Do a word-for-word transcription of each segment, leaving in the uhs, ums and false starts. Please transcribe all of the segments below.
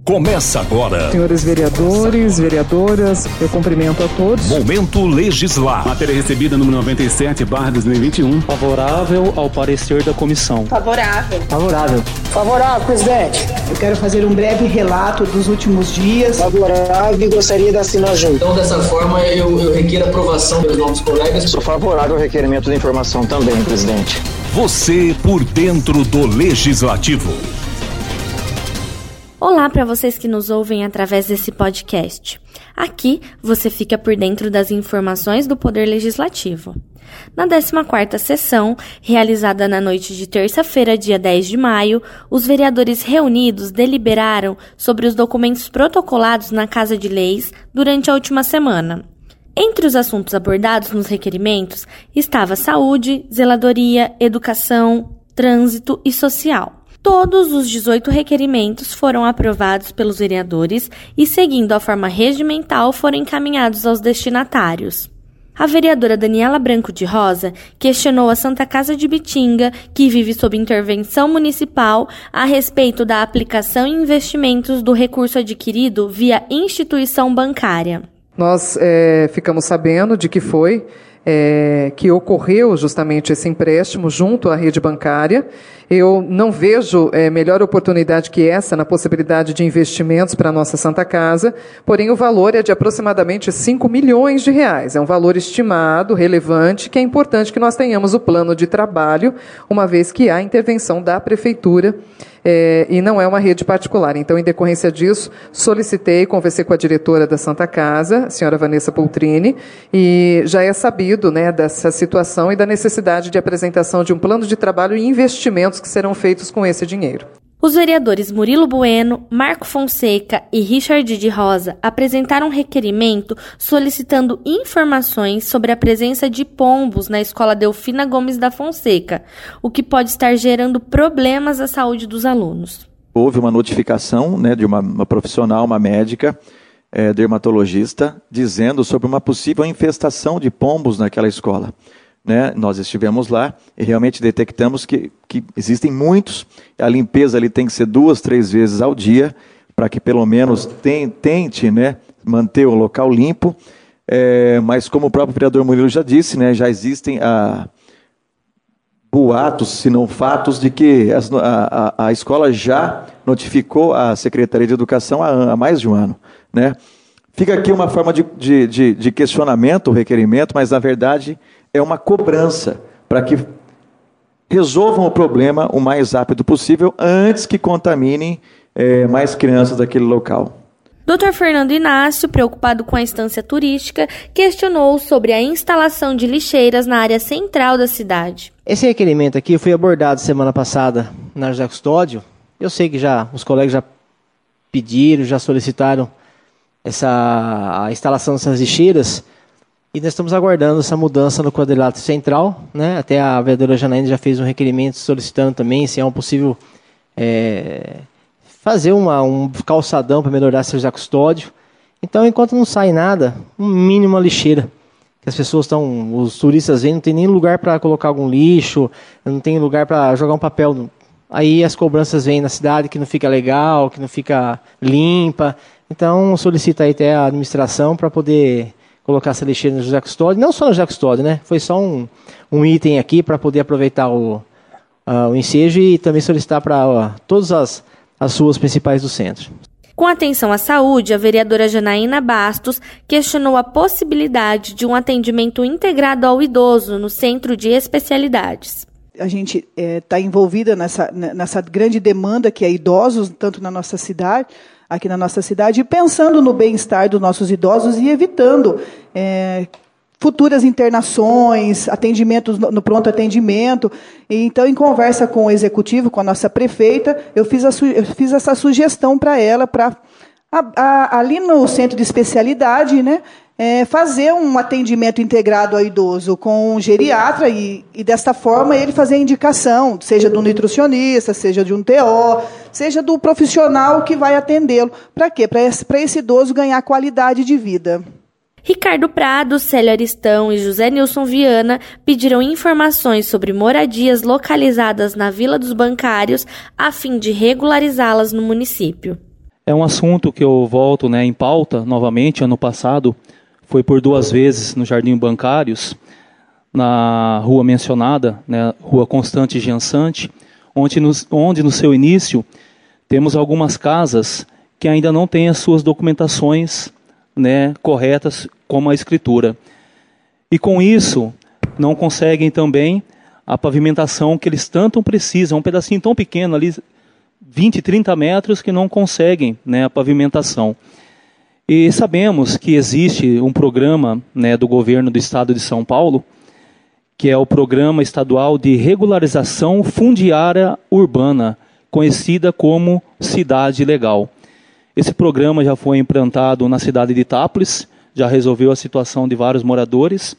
Começa agora. Senhores vereadores, vereadoras, eu cumprimento a todos. Momento Legislar. Matéria recebida número noventa e sete barra dois mil e vinte e um. Favorável ao parecer da comissão. Favorável. Favorável. Favorável, presidente. Eu quero fazer um breve relato dos últimos dias. Favorável e gostaria de assinar junto. Então, dessa forma, eu, eu requer a aprovação pelos nossos colegas. Sou favorável ao requerimento de informação também, presidente. Você por dentro do Legislativo. Olá para vocês que nos ouvem através desse podcast. Aqui você fica por dentro das informações do Poder Legislativo. Na décima quarta sessão, realizada na noite de terça-feira, dia dez de maio, os vereadores reunidos deliberaram sobre os documentos protocolados na Casa de Leis durante a última semana. Entre os assuntos abordados nos requerimentos estava saúde, zeladoria, educação, trânsito e social. Todos os dezoito requerimentos foram aprovados pelos vereadores e, seguindo a forma regimental, foram encaminhados aos destinatários. A vereadora Daniela Branco de Rosa questionou a Santa Casa de Bitinga, que vive sob intervenção municipal, a respeito da aplicação e investimentos do recurso adquirido via instituição bancária. Nós é, ficamos sabendo de que foi é, que ocorreu justamente esse empréstimo junto à rede bancária. Eu não vejo é, melhor oportunidade que essa na possibilidade de investimentos para a nossa Santa Casa, porém o valor é de aproximadamente cinco milhões de reais. É um valor estimado, relevante, que é importante que nós tenhamos o plano de trabalho, uma vez que há intervenção da Prefeitura é, e não é uma rede particular. Então, em decorrência disso, solicitei, conversei com a diretora da Santa Casa, a senhora Vanessa Poltrini, e já é sabido, né, dessa situação e da necessidade de apresentação de um plano de trabalho e investimentos que serão feitos com esse dinheiro. Os vereadores Murilo Bueno, Marco Fonseca e Richard de Rosa apresentaram um requerimento solicitando informações sobre a presença de pombos na escola Delfina Gomes da Fonseca, o que pode estar gerando problemas à saúde dos alunos. Houve uma notificação, né, de uma, uma profissional, uma médica, é, dermatologista, dizendo sobre uma possível infestação de pombos naquela escola. Né, nós estivemos lá e realmente detectamos que, que existem muitos. A limpeza ali tem que ser duas, três vezes ao dia, para que pelo menos tem, tente, né, manter o local limpo. É, mas como o próprio vereador Murilo já disse, né, já existem ah, boatos, se não fatos, de que as, a, a, a escola já notificou a Secretaria de Educação há, há mais de um ano. Né. Fica aqui uma forma de, de, de, de questionamento, o requerimento, mas na verdade é uma cobrança para que resolvam o problema o mais rápido possível antes que contaminem é, mais crianças daquele local. doutor Fernando Inácio, preocupado com a instância turística, questionou sobre a instalação de lixeiras na área central da cidade. Esse requerimento aqui foi abordado semana passada na José Custódio. Eu sei que já os colegas já pediram, já solicitaram essa, a instalação dessas lixeiras. E nós estamos aguardando essa mudança no quadrilátero central, né? Até a vereadora Janaína já fez um requerimento solicitando também se é um possível é, fazer uma, um calçadão para melhorar esse José Custódio. Então, enquanto não sai nada, um mínimo uma lixeira. Que as pessoas estão, os turistas vêm, não tem nem lugar para colocar algum lixo, não tem lugar para jogar um papel. Aí as cobranças vêm na cidade que não fica legal, que não fica limpa. Então, solicita aí até a administração para poder colocar essa lixeira no José Custódio, não só no José Custódio, né? Foi só um, um item aqui para poder aproveitar o, uh, o ensejo e também solicitar para uh, todas as, as ruas principais do centro. Com atenção à saúde, a vereadora Janaína Bastos questionou a possibilidade de um atendimento integrado ao idoso no Centro de Especialidades. A gente está é, envolvida nessa, nessa grande demanda que é idosos, tanto na nossa cidade, aqui na nossa cidade, e pensando no bem-estar dos nossos idosos e evitando é, futuras internações, atendimentos no, no pronto atendimento. E, então, em conversa com o executivo, com a nossa prefeita, eu fiz, a, eu fiz essa sugestão para ela, para ali no centro de especialidade, né, é, fazer um atendimento integrado ao idoso com um geriatra e, e, desta forma, ele fazer a indicação, seja do nutricionista, seja de um T O, seja do profissional que vai atendê-lo. Para quê? Para esse, para esse idoso ganhar qualidade de vida. Ricardo Prado, Célio Aristão e José Nilson Viana pediram informações sobre moradias localizadas na Vila dos Bancários a fim de regularizá-las no município. É um assunto que eu volto, né, em pauta novamente. Ano passado foi por duas vezes no Jardim Bancários, na rua mencionada, né, Rua Constante Giansante, onde, nos, onde no seu início temos algumas casas que ainda não têm as suas documentações, né, corretas como a escritura. E com isso não conseguem também a pavimentação que eles tanto precisam, um pedacinho tão pequeno ali, vinte, trinta metros, que não conseguem, né, a pavimentação. E sabemos que existe um programa, né, do governo do estado de São Paulo, que é o Programa Estadual de Regularização Fundiária Urbana, conhecida como Cidade Legal. Esse programa já foi implantado na cidade de Itápolis, já resolveu a situação de vários moradores.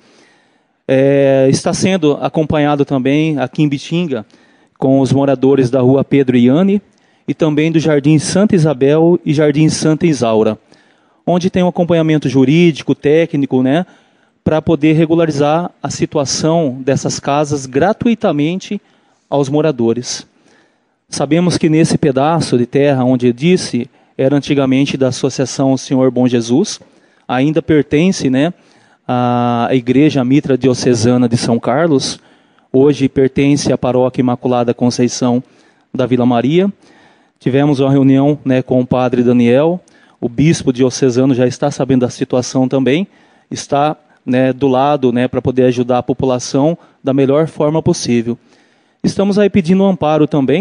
É, está sendo acompanhado também aqui em Bitinga com os moradores da rua Pedro Iane e também do Jardim Santa Isabel e Jardim Santa Isaura, onde tem um acompanhamento jurídico, técnico, né, para poder regularizar a situação dessas casas gratuitamente aos moradores. Sabemos que nesse pedaço de terra onde eu disse, era antigamente da Associação Senhor Bom Jesus, ainda pertence, né, à Igreja Mitra Diocesana de São Carlos, hoje pertence à Paróquia Imaculada Conceição da Vila Maria. Tivemos uma reunião, né, com o padre Daniel, o bispo diocesano já está sabendo da situação também, está, né, do lado, né, para poder ajudar a população da melhor forma possível. Estamos aí pedindo um amparo também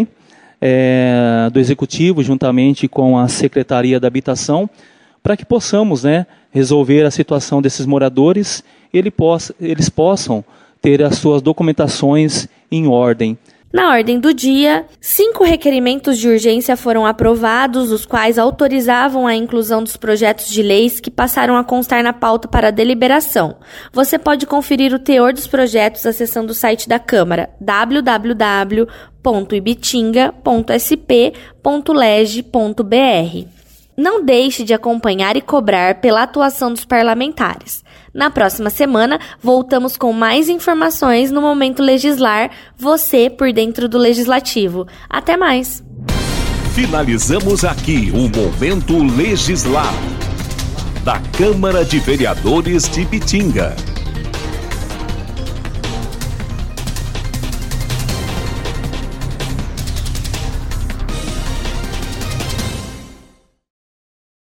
é, do Executivo, juntamente com a Secretaria da Habitação, para que possamos, né, resolver a situação desses moradores e ele possa, eles possam ter as suas documentações em ordem. Na ordem do dia, cinco requerimentos de urgência foram aprovados, os quais autorizavam a inclusão dos projetos de leis que passaram a constar na pauta para deliberação. Você pode conferir o teor dos projetos acessando o site da Câmara, w w w ponto ibitinga ponto s p ponto leg ponto b r. Não deixe de acompanhar e cobrar pela atuação dos parlamentares. Na próxima semana, voltamos com mais informações no Momento Legislar, você por dentro do Legislativo. Até mais! Finalizamos aqui o Momento Legislar, da Câmara de Vereadores de Ibitinga.